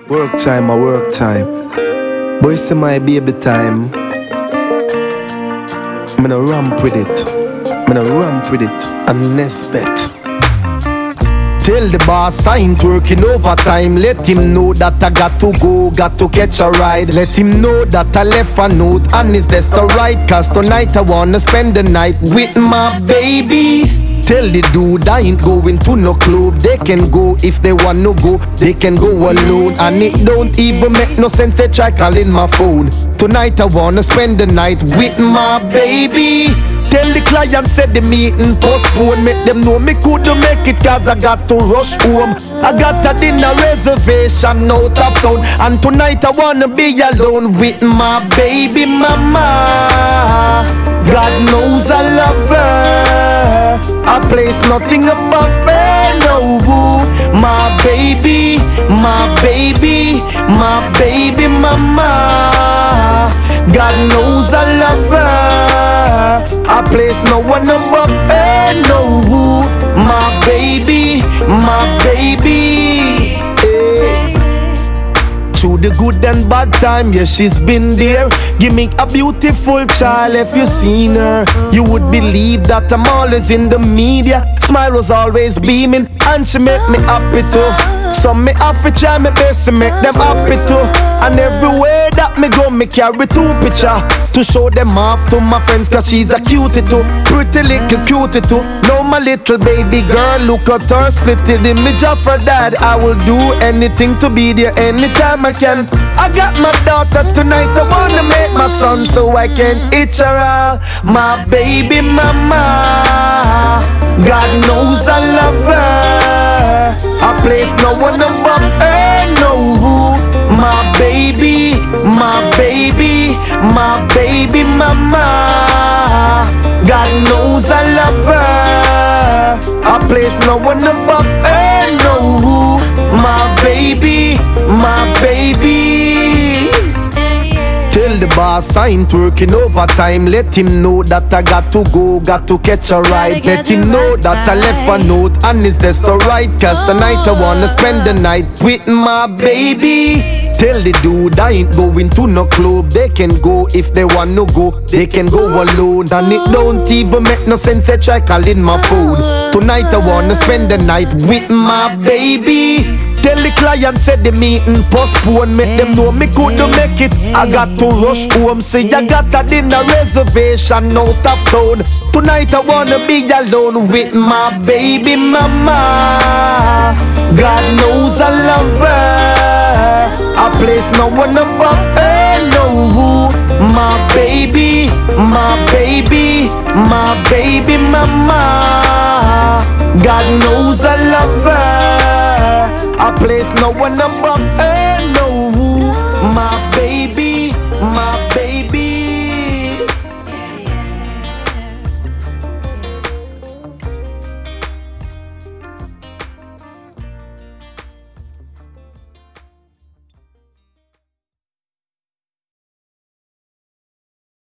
Work time, a work time. Boy, see my baby time. I'm gonna ramp with it. I'm gonna ramp with it. And next bet. Tell the boss I ain't working overtime. Let him know that I got to go, got to catch a ride. Let him know that I left a note and it's just the right. Cause tonight I wanna spend the night with my baby. Tell the dude I ain't going to no club. They can go if they want to go. They can go alone. And it don't even make no sense they try calling my phone. Tonight I wanna spend the night with my baby. Tell the client said the meeting postpone. Make them know me couldn't make it cause I got to rush home. I got a dinner reservation out of town. And tonight I wanna be alone with my baby mama. God knows I love her. I place nothing above her, no. My baby, my baby, my baby mama. God knows I love her. I place no one above her, no. My baby, my baby. Hey. Through the good and bad time, yeah, she's been there. Give me a beautiful child. If you seen her, you would believe that I'm always in the media. Smile was always beaming, and she make me happy too. So me have to try my best to make them happy too. And everywhere that me go, me carry two picture to show them off to my friends, cause she's a cutie too. Pretty little cutie too. Now my little baby girl, look at her, split the image of her dad. I will do anything to be there anytime I can. I got my daughter tonight, I wanna make my son so I can itch her out. My baby mama, God knows I love her. I place no one above her, no. My baby, my baby, my baby mama. God knows I love her. I place no one above her, no. My baby, my baby. Tell the boss I ain't working overtime. Let him know that I got to go, got to catch a ride. Let him know that I left a note and it's just the right. Cause tonight I wanna spend the night with my baby. Tell the dude I ain't going to no club. They can go if they want to go. They can go alone. And it don't even make no sense they try calling my phone. Tonight I wanna spend the night with my baby. Tell the client said the meeting postpone. Make them know me couldn't make it. I got to rush home. Say I got a dinner reservation out of town. Tonight I wanna be alone with my baby mama. God knows I love her. I place no one above her, no. My baby, my baby, my baby mama. God knows I love her. I place no one above her.